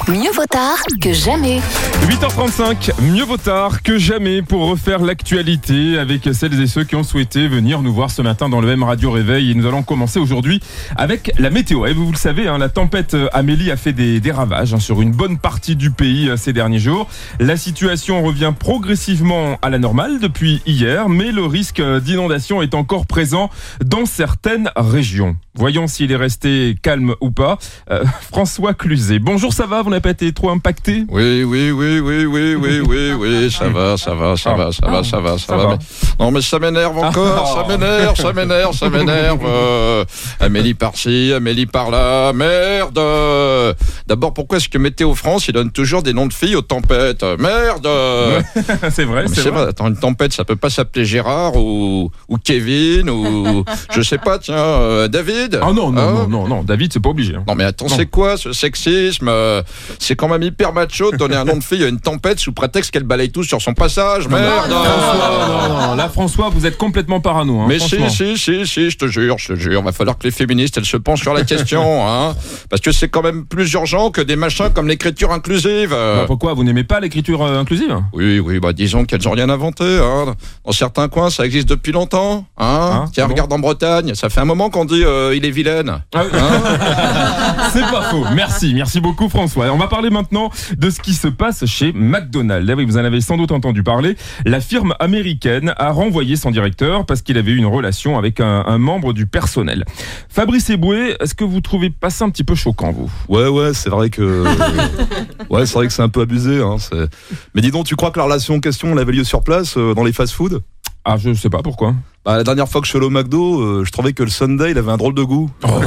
Mieux vaut tard que jamais. 8h35, mieux vaut tard que jamais pour refaire l'actualité avec celles et ceux qui ont souhaité venir nous voir ce matin dans le M Radio Réveil. Et nous allons commencer aujourd'hui avec la météo. Et vous le savez, la tempête Amélie a fait des ravages sur une bonne partie du pays ces derniers jours. La situation revient progressivement à la normale depuis hier, mais le risque d'inondation est encore présent dans certaines régions. Voyons s'il est resté calme ou pas. François Cluzet. Bonjour, ça va? Vous n'avez pas été trop impacté? Oui, ça va. Mais... Non, mais ça m'énerve encore, ça m'énerve. Amélie par-ci, Amélie par-là, merde. D'abord, pourquoi est-ce que Météo France, il donne toujours des noms de filles aux tempêtes? Merde. C'est vrai. Attends, une tempête, ça peut pas s'appeler Gérard ou Kevin ou je sais pas, tiens, David. Ah non, David, c'est pas obligé. Non mais attends, c'est quoi ce sexisme? C'est quand même hyper macho de donner un nom de fille à une tempête sous prétexte qu'elle balaye tout sur son passage. Merde. Non. Là, François, vous êtes complètement parano. Mais si, je te jure. Va falloir que les féministes, elles se penchent sur la question, parce que c'est quand même plus urgent que des machins comme l'écriture inclusive. Pourquoi? Vous n'aimez pas l'écriture inclusive? Oui, disons qu'elles ont rien inventé. Dans certains coins, ça existe depuis longtemps. Tiens, regarde en Bretagne, ça fait un moment qu'on dit il est vilaine. C'est pas faux. Merci beaucoup François. On va parler maintenant de ce qui se passe chez McDonald's. Oui, vous en avez sans doute entendu parler. La firme américaine a renvoyé son directeur parce qu'il avait eu une relation avec un membre du personnel. Fabrice Eboué, est-ce que vous trouvez pas ça un petit peu choquant, vous? Ouais, c'est vrai que c'est un peu abusé. Mais dis donc, tu crois que la relation en question, elle avait lieu sur place, dans les fast-food? Ah, je sais pas pourquoi. La dernière fois que je suis allé au McDo, je trouvais que le Sunday, il avait un drôle de goût.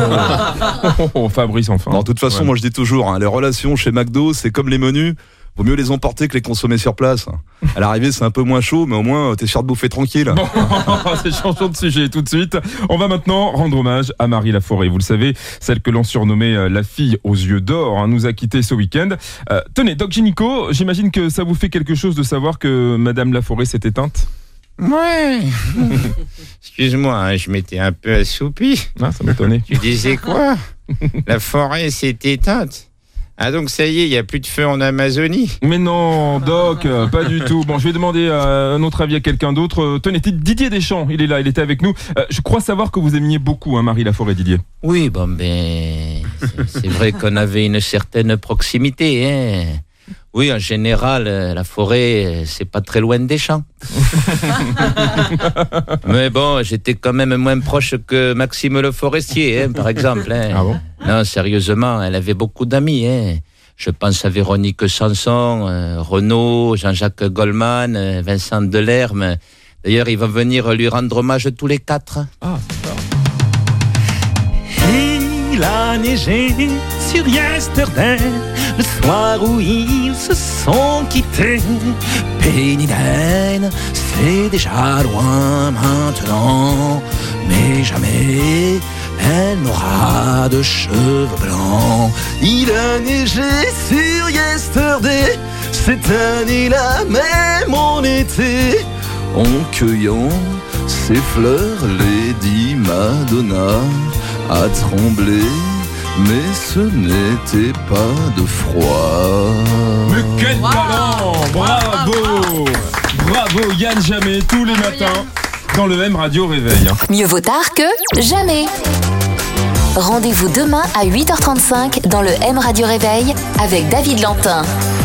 Fabrice, enfin. Non, de toute façon, moi je dis toujours, les relations chez McDo, c'est comme les menus. Vaut mieux les emporter que les consommer sur place. À l'arrivée, c'est un peu moins chaud, mais au moins, t'es sûr de bouffer tranquille. Bon, c'est changeons de sujet tout de suite. On va maintenant rendre hommage à Marie Laforêt. Vous le savez, celle que l'on surnommait la fille aux yeux d'or, nous a quittés ce week-end. Tenez, Doc Gynéco, j'imagine que ça vous fait quelque chose de savoir que Madame Laforêt s'est éteinte? Ouais. Excuse-moi, je m'étais un peu assoupi. Ça m'étonnait. Tu disais quoi? La forêt s'est éteinte. Ah donc ça y est, il n'y a plus de feu en Amazonie? Mais non, Doc, pas du tout. Bon, je vais demander un autre avis à quelqu'un d'autre. Tenez, Didier Deschamps, il est là, il était avec nous. Je crois savoir que vous aimiez beaucoup Marie Laforêt, Didier. Oui, c'est vrai qu'on avait une certaine proximité, Oui, en général, la forêt, c'est pas très loin des champs. Mais bon, j'étais quand même moins proche que Maxime Le Forestier, par exemple. Ah bon? Non, sérieusement, elle avait beaucoup d'amis. Je pense à Véronique Sanson, Renaud, Jean-Jacques Goldman, Vincent Delerme. D'ailleurs, il va venir lui rendre hommage tous les 4. Ah, d'accord. Il a neigé sur Yesterday, le soir où ils se sont quittés. Penny Lane, c'est déjà loin maintenant, mais jamais elle n'aura de cheveux blancs. Il a neigé sur Yesterday, cette année-là même en été. En cueillant ses fleurs, Lady Madonna a tremblé, mais ce n'était pas de froid. Mais quel talent! Bravo Yann Jamé, tous les matins dans le M Radio Réveil. Mieux vaut tard que jamais. Rendez-vous demain à 8h35 dans le M Radio Réveil avec David Lantin.